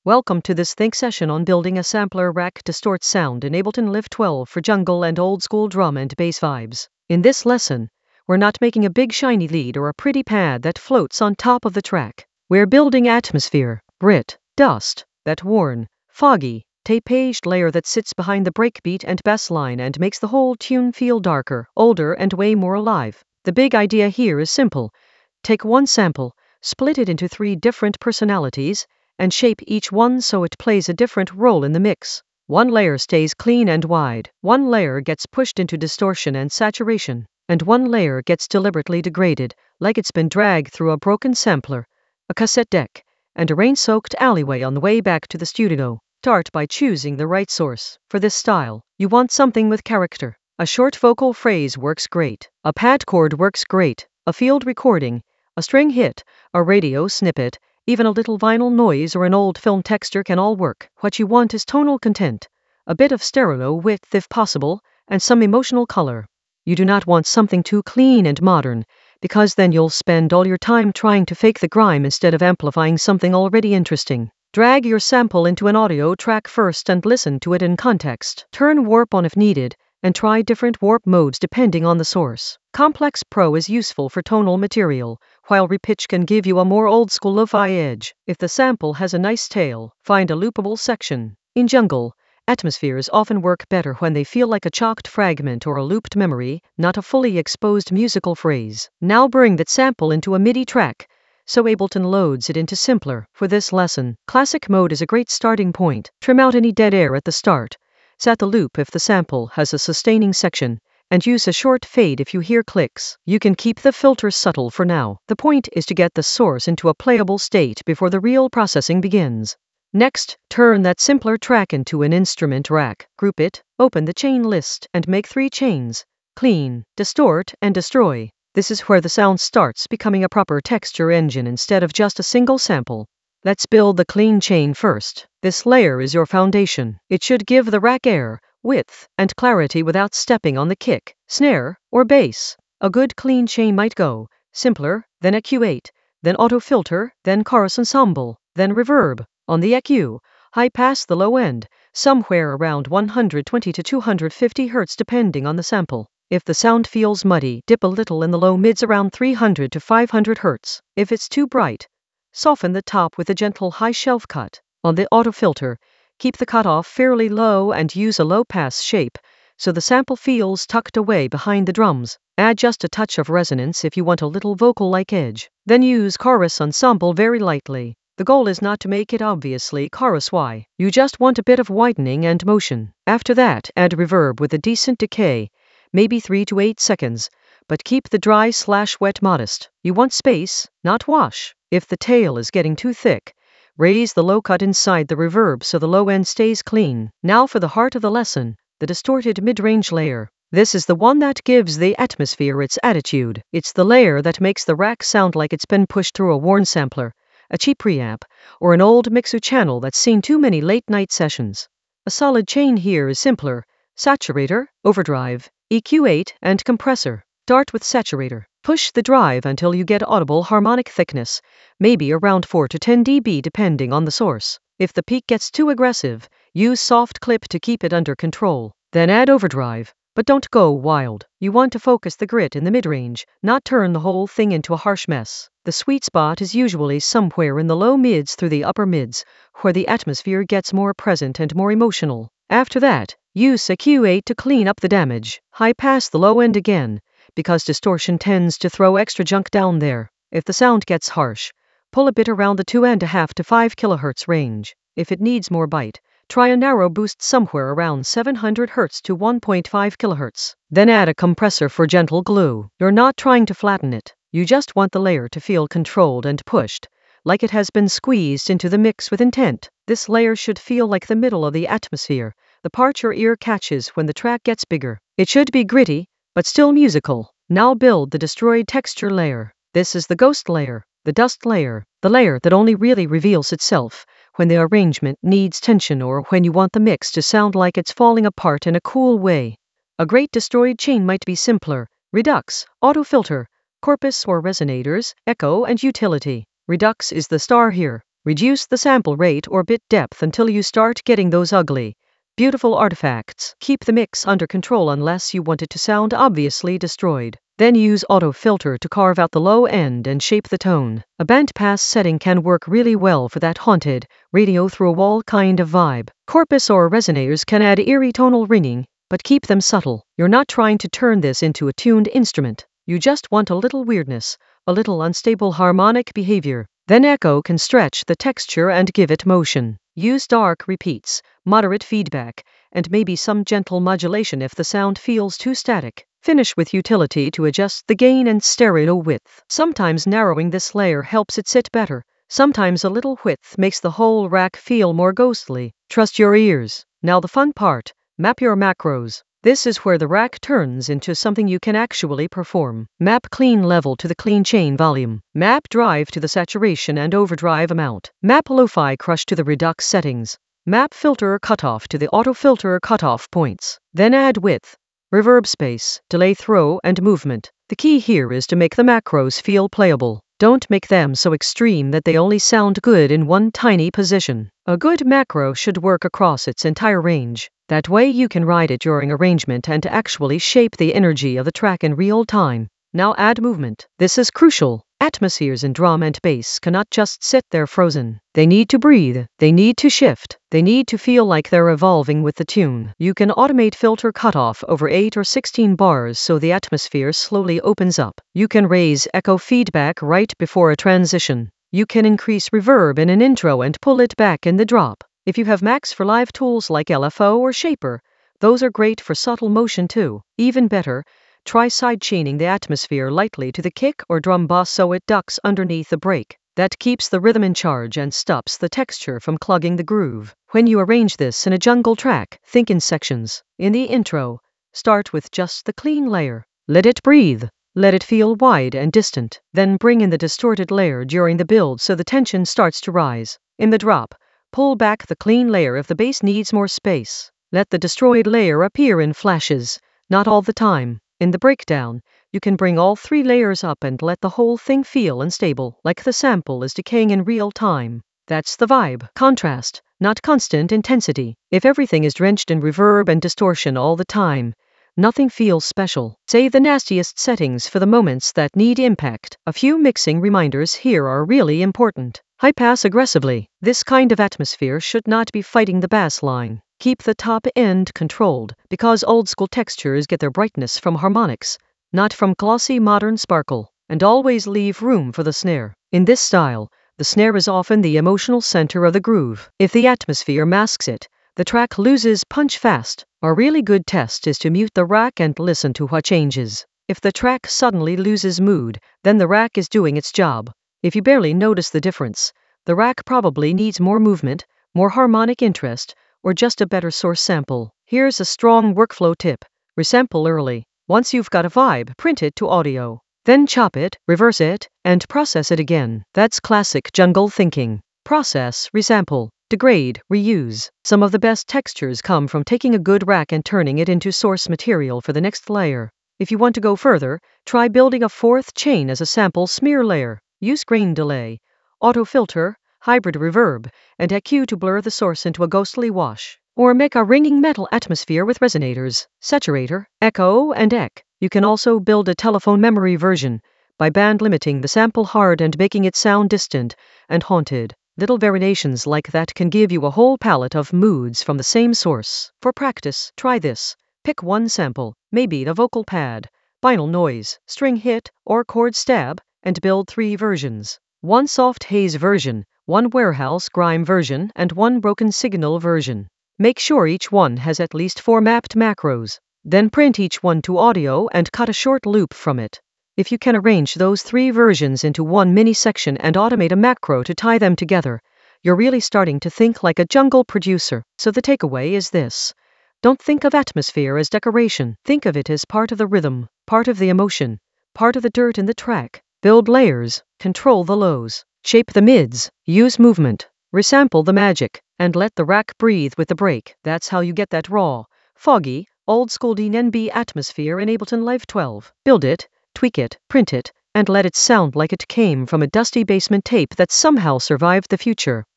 Welcome to this think session on building a sampler rack distorts sound in Ableton Lift 12 for jungle and old school drum and bass vibes. In this lesson, we're not making a big shiny lead or a pretty pad that floats on top of the track. We're building atmosphere, grit, dust, that worn, foggy, tape-aged layer that sits behind the breakbeat and bass line and makes the whole tune feel darker, older, and way more alive. The big idea here is simple. Take one sample, split it into 3 different personalities, and shape each one so it plays a different role in the mix. One layer stays clean and wide, one layer gets pushed into distortion and saturation, and one layer gets deliberately degraded, like it's been dragged through a broken sampler, a cassette deck, and a rain-soaked alleyway on the way back to the studio. Start by choosing the right source. For this style, you want something with character. A short vocal phrase works great. A pad chord works great. A field recording, a string hit, a radio snippet, even a little vinyl noise or an old film texture can all work. What you want is tonal content, a bit of stereo width if possible, and some emotional color. You do not want something too clean and modern, because then you'll spend all your time trying to fake the grime instead of amplifying something already interesting. Drag your sample into an audio track first and listen to it in context. Turn warp on if needed, and try different warp modes depending on the source. Complex Pro is useful for tonal material, while Repitch can give you a more old-school lo-fi edge. If the sample has a nice tail, find a loopable section. In jungle, atmospheres often work better when they feel like a chalked fragment or a looped memory, not a fully exposed musical phrase. Now bring that sample into a MIDI track, so Ableton loads it into Simpler. For this lesson, classic mode is a great starting point. Trim out any dead air at the start. Set the loop if the sample has a sustaining section, and use a short fade if you hear clicks. You can keep the filters subtle for now. The point is to get the source into a playable state before the real processing begins. Next, turn that simpler track into an instrument rack. Group it, open the chain list, and make 3 chains: clean, distort, and destroy. This is where the sound starts becoming a proper texture engine instead of just a single sample. Let's build the clean chain first. This layer is your foundation. It should give the rack air, width, and clarity without stepping on the kick, snare, or bass. A good clean chain might go simpler, then EQ8, then auto filter, then chorus ensemble, then reverb. On the EQ, high pass the low end, somewhere around 120 to 250 Hz depending on the sample. If the sound feels muddy, dip a little in the low mids around 300 to 500 Hz. If it's too bright, soften the top with a gentle high shelf cut. On the auto filter, keep the cutoff fairly low and use a low pass shape, so the sample feels tucked away behind the drums. Add just a touch of resonance if you want a little vocal-like edge. Then use chorus ensemble very lightly. The goal is not to make it obviously chorus-y. You just want a bit of widening and motion. After that, add reverb with a decent decay, maybe 3 to 8 seconds, but keep the dry/wet modest. You want space, not wash. If the tail is getting too thick, raise the low cut inside the reverb so the low end stays clean. Now for the heart of the lesson, the distorted mid-range layer. This is the one that gives the atmosphere its attitude. It's the layer that makes the rack sound like it's been pushed through a worn sampler, a cheap preamp, or an old mixer channel that's seen too many late-night sessions. A solid chain here is Simpler, Saturator, Overdrive, EQ8, and Compressor. Start with Saturator. Push the drive until you get audible harmonic thickness, maybe around 4 to 10 dB depending on the source. If the peak gets too aggressive, use soft clip to keep it under control. Then add overdrive, but don't go wild. You want to focus the grit in the mid-range, not turn the whole thing into a harsh mess. The sweet spot is usually somewhere in the low mids through the upper mids, where the atmosphere gets more present and more emotional. After that, use EQ8 to clean up the damage. High pass the low end again, because distortion tends to throw extra junk down there. If the sound gets harsh, pull a bit around the 2.5 to 5 kHz range. If it needs more bite, try a narrow boost somewhere around 700 Hz to 1.5 kHz. Then add a compressor for gentle glue. You're not trying to flatten it. You just want the layer to feel controlled and pushed, like it has been squeezed into the mix with intent. This layer should feel like the middle of the atmosphere, the part your ear catches when the track gets bigger. It should be gritty, but still musical. Now build the destroyed texture layer. This is the ghost layer, the dust layer, the layer that only really reveals itself when the arrangement needs tension or when you want the mix to sound like it's falling apart in a cool way. A great destroyed chain might be Simpler, Redux, Auto-Filter, Corpus or Resonators, Echo, and Utility. Redux is the star here. Reduce the sample rate or bit depth until you start getting those ugly, beautiful artifacts. Keep the mix under control unless you want it to sound obviously destroyed. Then use auto filter to carve out the low end and shape the tone. A bandpass setting can work really well for that haunted, radio through a wall kind of vibe. Corpus or resonators can add eerie tonal ringing, but keep them subtle. You're not trying to turn this into a tuned instrument. You just want a little weirdness, a little unstable harmonic behavior. Then echo can stretch the texture and give it motion. Use dark repeats, moderate feedback, and maybe some gentle modulation if the sound feels too static. Finish with utility to adjust the gain and stereo width. Sometimes narrowing this layer helps it sit better. Sometimes a little width makes the whole rack feel more ghostly. Trust your ears. Now the fun part, map your macros. This is where the rack turns into something you can actually perform. Map clean level to the clean chain volume. Map drive to the saturation and overdrive amount. Map lo-fi crush to the redux settings. Map filter cutoff to the auto filter cutoff points. Then add width, reverb space, delay throw, and movement. The key here is to make the macros feel playable. Don't make them so extreme that they only sound good in one tiny position. A good macro should work across its entire range. That way you can ride it during arrangement and actually shape the energy of the track in real time. Now add movement. This is crucial. Atmospheres in drum and bass cannot just sit there frozen. They need to breathe. They need to shift. They need to feel like they're evolving with the tune. You can automate filter cutoff over 8 or 16 bars so the atmosphere slowly opens up. You can raise echo feedback right before a transition. You can increase reverb in an intro and pull it back in the drop. If you have Max for Live tools like LFO or Shaper, those are great for subtle motion too. Even better, try sidechaining the atmosphere lightly to the kick or drum boss so it ducks underneath the break. That keeps the rhythm in charge and stops the texture from clogging the groove. When you arrange this in a jungle track, think in sections. In the intro, start with just the clean layer. Let it breathe. Let it feel wide and distant. Then bring in the distorted layer during the build so the tension starts to rise. In the drop, pull back the clean layer if the bass needs more space. Let the destroyed layer appear in flashes, not all the time. In the breakdown, you can bring all 3 layers up and let the whole thing feel unstable, like the sample is decaying in real time. That's the vibe. Contrast, not constant intensity. If everything is drenched in reverb and distortion all the time, nothing feels special. Save the nastiest settings for the moments that need impact. A few mixing reminders here are really important. High pass aggressively. This kind of atmosphere should not be fighting the bass line. Keep the top end controlled, because old school textures get their brightness from harmonics, not from glossy modern sparkle. And always leave room for the snare. In this style, the snare is often the emotional center of the groove. If the atmosphere masks it, the track loses punch fast. A really good test is to mute the rack and listen to what changes. If the track suddenly loses mood, then the rack is doing its job. If you barely notice the difference, the rack probably needs more movement, more harmonic interest, or just a better source sample. Here's a strong workflow tip. Resample early. Once you've got a vibe, print it to audio. Then chop it, reverse it, and process it again. That's classic jungle thinking. Process, resample, degrade, reuse. Some of the best textures come from taking a good rack and turning it into source material for the next layer. If you want to go further, try building a 4th chain as a sample smear layer. Use grain delay, auto filter, hybrid reverb, and EQ to blur the source into a ghostly wash. Or make a ringing metal atmosphere with resonators, saturator, echo, and EQ. You can also build a telephone memory version by band limiting the sample hard and making it sound distant and haunted. Little variations like that can give you a whole palette of moods from the same source. For practice, try this. Pick one sample, maybe the vocal pad, binaural noise, string hit, or chord stab, and build 3 versions. One soft haze version, one warehouse grime version, and one broken signal version. Make sure each one has at least 4 mapped macros. Then print each one to audio and cut a short loop from it. If you can arrange those 3 versions into one mini section and automate a macro to tie them together, you're really starting to think like a jungle producer. So the takeaway is this. Don't think of atmosphere as decoration. Think of it as part of the rhythm, part of the emotion, part of the dirt in the track. Build layers, control the lows, shape the mids, use movement, resample the magic, and let the rack breathe with the break. That's how you get that raw, foggy, old school DNB atmosphere in Ableton Live 12. Build it, tweak it, print it, and let it sound like it came from a dusty basement tape that somehow survived the future.